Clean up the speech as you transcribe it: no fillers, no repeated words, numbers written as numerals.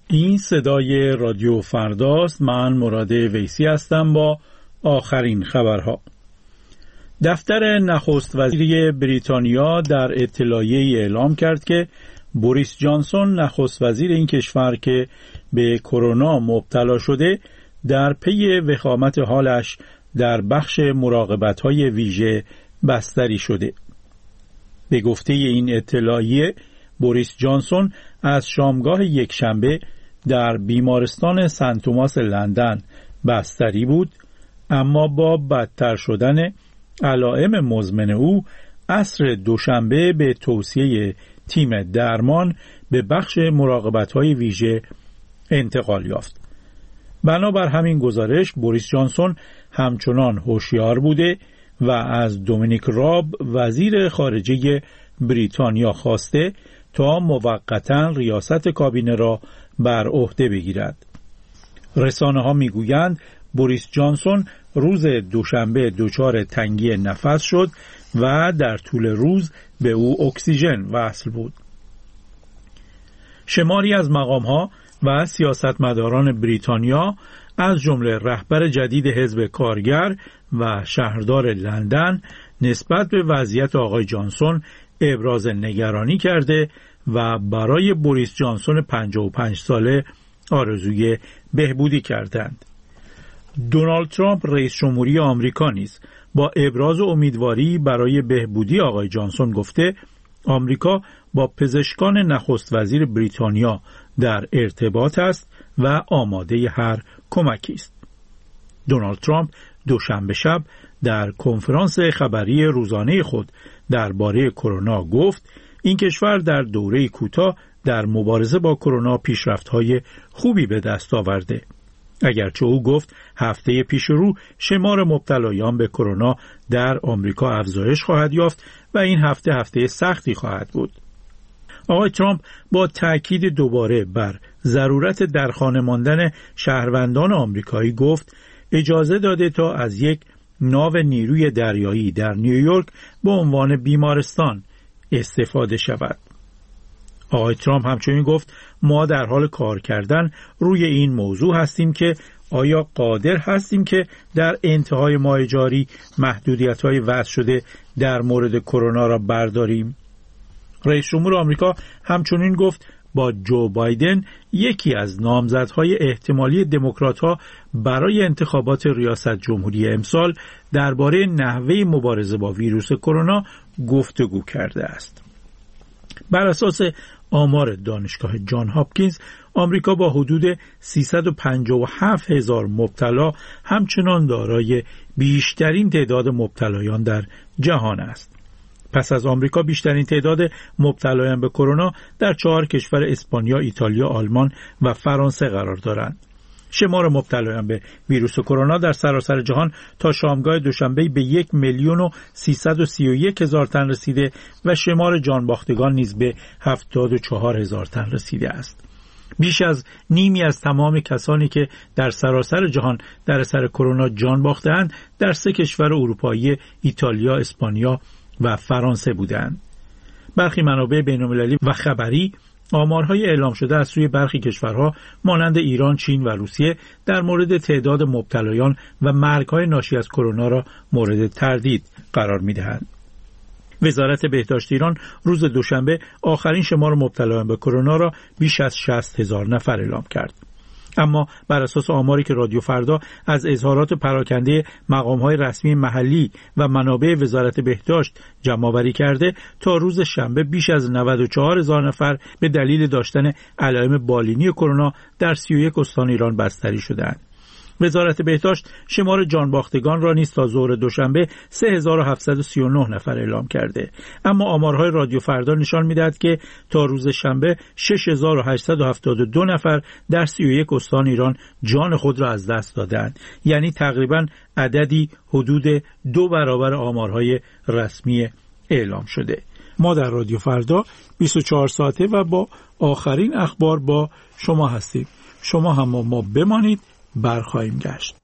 این صدای رادیو فرداست. من مراد ویسی هستم با آخرین خبرها. دفتر نخست وزیری بریتانیا در اطلاعیه‌ای اعلام کرد که بوریس جانسون نخست وزیر این کشور که به کرونا مبتلا شده در پی وخامت حالش در بخش مراقبت‌های ویژه بستری شده. به گفته این اطلاعیه بوریس جانسون از شامگاه یکشنبه در بیمارستان سنت توماس لندن بستری بود، اما با بدتر شدن علائم مزمن او عصر دوشنبه به توصیه تیم درمان به بخش مراقبت‌های ویژه انتقال یافت. بنابر همین گزارش بوریس جانسون همچنان هوشیار بوده و از دومینیک راب وزیر خارجه بریتانیا خواسته تا موقتاً ریاست کابینه را بر عهده بگیرد. رسانه‌ها میگویند بوریس جانسون روز دوشنبه دچار تنگی نفس شد و در طول روز به او اکسیژن وصل بود. شماری از مقام‌ها و سیاستمداران بریتانیا از جمله رهبر جدید حزب کارگر و شهردار لندن نسبت به وضعیت آقای جانسون ابراز نگرانی کرده و برای بوریس جانسون 55 ساله آرزوی بهبودی کردند. دونالد ترامپ رئیس جمهوری آمریکا نیز با ابراز امیدواری برای بهبودی آقای جانسون گفته آمریکا با پزشکان نخست وزیر بریتانیا در ارتباط است و آماده هر کمکی است. دونالد ترامپ دوشنبه شب در کنفرانس خبری روزانه خود درباره کرونا گفت این کشور در دوره کوتاه در مبارزه با کرونا پیشرفت‌های خوبی به دست آورده. اگرچه او گفت هفته پیش رو شمار مبتلایان به کرونا در آمریکا افزایش خواهد یافت و این هفته سختی خواهد بود. آقای ترامپ با تأکید دوباره بر ضرورت در خانه ماندن شهروندان آمریکایی گفت اجازه داده تا از یک ناو نیروی دریایی در نیویورک به عنوان بیمارستان استفاده شود. آقای ترامپ همچنین گفت ما در حال کار کردن روی این موضوع هستیم که آیا قادر هستیم که در انتهای ماه جاری محدودیت‌های وضع شده در مورد کرونا را برداریم. رئیس جمهور آمریکا همچنین گفت با جو بایدن یکی از نامزدهای احتمالی دموکرات‌ها برای انتخابات ریاست جمهوری امسال درباره نحوه مبارزه با ویروس کرونا گفتگو کرده است. بر اساس آمار دانشگاه جان هاپکینز آمریکا با حدود 357,000 مبتلا همچنان دارای بیشترین تعداد مبتلایان در جهان است. پس از آمریکا بیشترین تعداد مبتلایان به کرونا در 4 کشور اسپانیا، ایتالیا، آلمان و فرانسه قرار دارند. شمار مبتلایان به ویروس کرونا در سراسر جهان تا شامگاه دوشنبه به 1,331,000 تن رسیده و شمار جانباختگان نیز به 74,000 تن رسیده است. بیش از نیمی از تمام کسانی که در سراسر جهان در اثر کرونا جان باختند در 3 کشور اروپایی ایتالیا، اسپانیا و فرانسه بودند. برخی منابع بین‌المللی و خبری آمارهای اعلام شده از سوی برخی کشورها مانند ایران، چین و روسیه در مورد تعداد مبتلایان و مرگ‌های ناشی از کرونا را مورد تردید قرار می‌دهند. وزارت بهداشت ایران روز دوشنبه آخرین شمار مبتلایان به کرونا را بیش از 60,000 نفر اعلام کرد. اما بر اساس آماری که رادیو فردا از اظهارات پراکنده مقام‌های رسمی محلی و منابع وزارت بهداشت جمع‌آوری کرده تا روز شنبه بیش از 94,000 نفر به دلیل داشتن علائم بالینی کرونا در 31 استان ایران بستری شدند. وزارت بهداشت شمار جانباختگان را نیز تا ظهر دوشنبه 3739 نفر اعلام کرده، اما آمارهای رادیو فردا نشان می‌دهد که تا روز شنبه 6872 نفر در 31 استان ایران جان خود را از دست دادند، یعنی تقریباً عددی حدود 2 برابر آمارهای رسمی اعلام شده. ما در رادیو فردا 24 ساعته و با آخرین اخبار با شما هستیم. شما هم ما بمانید، برخواهیم گشت.